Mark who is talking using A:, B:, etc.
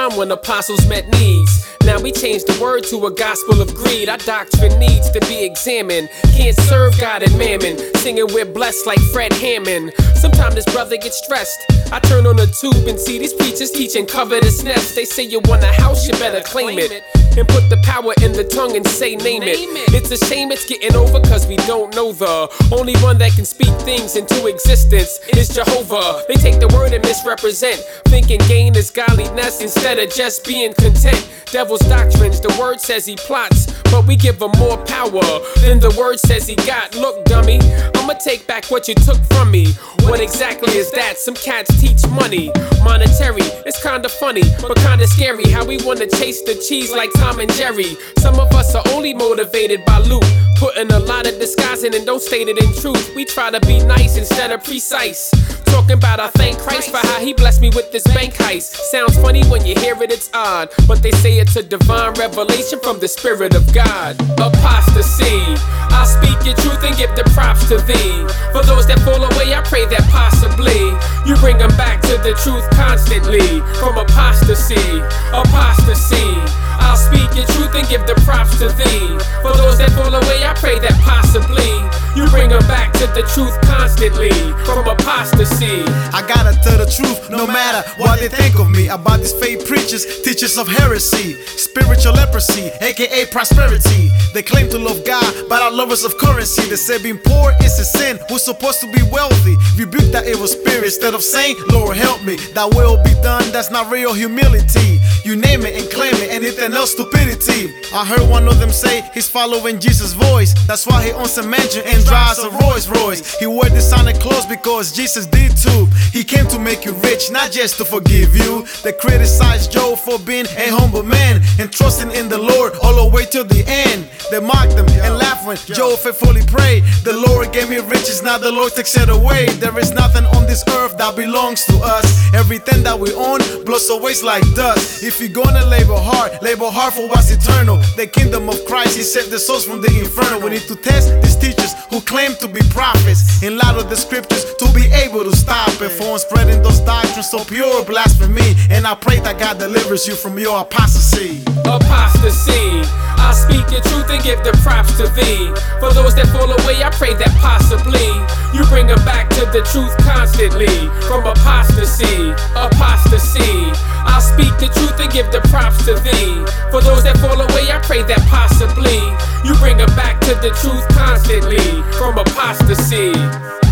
A: time when apostles met needs. Now we changed the word to a gospel of greed. Our doctrine needs to be examined. Can't serve God and mammon, singing we're blessed like Fred Hammond. Sometimes this brother gets stressed. I turn on the tube and see these preachers teaching covetousness. They say you want a house, you better claim it, and put the power in the tongue and say name it. It's a shame it's getting over cause we don't know the only one that can speak things into existence is Jehovah. They take the word and misrepresent, thinking gain is godliness instead of just being content. Devil's doctrines, the word says he plots, but we give him more power than the word says he got. Look, dummy, I'ma take back what you took from me. What exactly is that? Some cats teach money, monetary. It's kinda funny, but kinda scary how we wanna chase the cheese like Tom and Jerry. Some of us are only motivated by loot, putting a lot of disguising and don't state it in truth. We try to be nice instead of precise, talking about I thank Christ for how he blessed me with this bank heist. Sounds funny when you hear it, it's odd, but they say it's a divine revelation from the Spirit of God. Apostasy, I speak your truth and give the props to thee. For those that fall away, I pray that possibly you bring them back to the truth constantly. From apostasy, apostasy, I'll speak your truth and give the props to thee. For those that fall away, I pray that possibly you bring them back to the truth constantly. From apostasy,
B: I gotta tell the truth no matter what they think of me. About these fake preachers, teachers of heresy, spiritual leprosy, aka prosperity. They claim to love God, but are lovers of currency. They say being poor is a sin, we're supposed to be wealthy. Rebuke that evil spirit instead of saying, Lord help me. That will be done, that's not real humility. You name it and claim it, anything else stupidity. I heard one of them say he's following Jesus' voice. That's why he owns a mansion and drives a Rolls Royce. He wore designer clothes because Jesus did too. He came to make you rich, not just to forgive you. They criticize Job for being a humble man and trusting in the Lord all the way till the end. They mocked him and laughed when Job faithfully prayed. The Lord gave me riches, now the Lord takes it away. There is nothing on this earth that belongs to us. Everything that we own blows away like dust. If you're gonna labor hard for what's eternal. The kingdom of Christ, he saved the souls from the inferno. We need to test these teachers who claim to be prophets in light of the scriptures to be able to stop it from spreading those doctrines so pure blasphemy. And I pray that God delivers you from your apostasy.
A: Apostasy, I speak your truth and give the props to thee. For those that fall away, I pray that possibly you bring them back to the truth constantly. From apostasy, apostasy, I speak the truth and give the props to thee. For those that fall away, I pray that possibly you bring them back to the truth constantly. From apostasy.